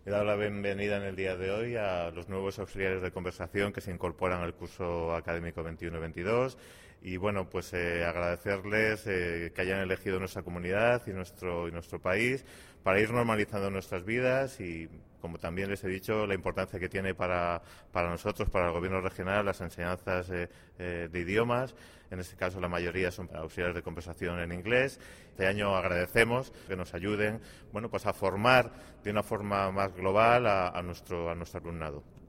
He dado la bienvenida en el día de hoy a los nuevos auxiliares de conversación que se incorporan al curso académico 21-22 y bueno, pues agradecerles que hayan elegido nuestra comunidad y nuestro país para ir normalizando nuestras vidas y, como también les he dicho, la importancia que tiene para nosotros, para el gobierno regional, las enseñanzas de idiomas. En este caso, la mayoría son auxiliares de conversación en inglés. Este año agradecemos que nos ayuden, bueno, pues a formar de una forma más global a nuestro alumnado.